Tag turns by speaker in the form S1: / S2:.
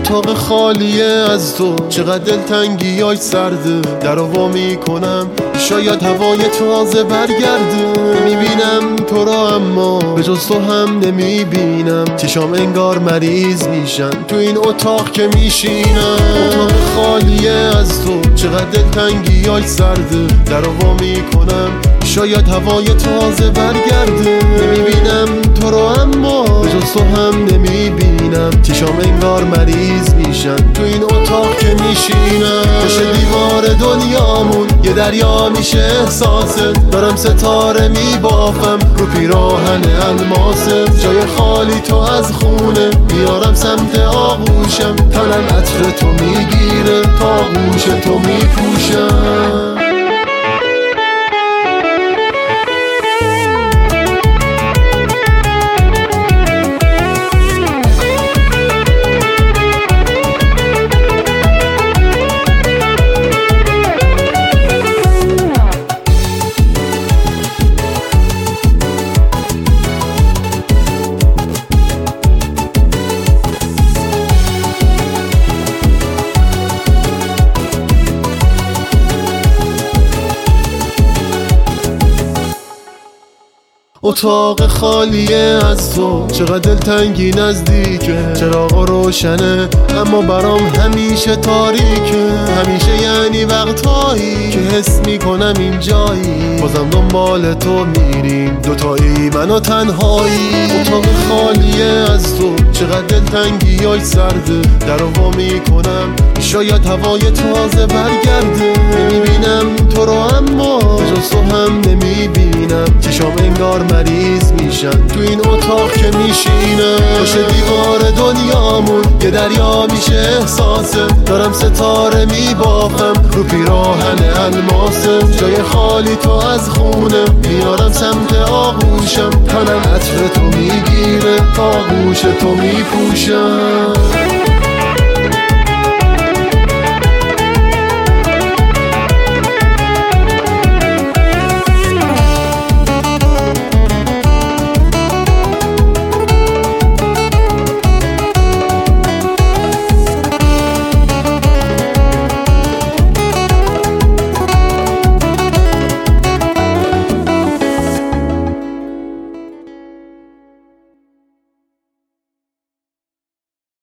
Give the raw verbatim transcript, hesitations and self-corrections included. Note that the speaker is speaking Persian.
S1: اتاق خالیه از تو، چقدر دلتنگی های سرده. در وا میکنم شاید هوای تازه برگرده. میبینم تو را اما به جز تو هم نمیبینم. چشام انگار مریض میشن تو این اتاق که میشینم. اتاق خالیه از تو، چقدر دلتنگی های سرده. در وا میکنم شاید هوای تازه برگرده. نمیبینم تو رو اما به جز تو هم نمیبینم. چشام انگار مریض میشن تو این اتاق که میشینم. پشت دیوار دنیامون یه دریا میشه احساست. دارم ستاره میبافم رو پیراهن الماسه. جای خالی تو از خونه میارم سمت آغوشم. تنم عطر تو میگیره تا آغوش تو میپوشم. اتاق خالیه از تو، چقدر دلتنگی نزدیکه. چراغا روشنه اما برام همیشه تاریکه. همیشه یعنی وقتایی که حس میکنم اینجایی. بازم دنبال تو میریم دوتایی من و تنهایی. اتاق خالیه از تو، چقدر دلتنگی های سرده. در وا میکنم شاید هوای تازه برگرده. نمیبینم تو رو اما به جز تو هم نمیبینم. چشام انگار مریض میشن تو این اتاق که میشینم. پشت دیوار دنیامون یه دریا میشه احساسه. دارم ستاره میبافم رو پیراهن الماسه. جای خالی تو از خونه میارم سمت آغوشم. تنم عطر تو میگیره تا آغوش تو میپوشم.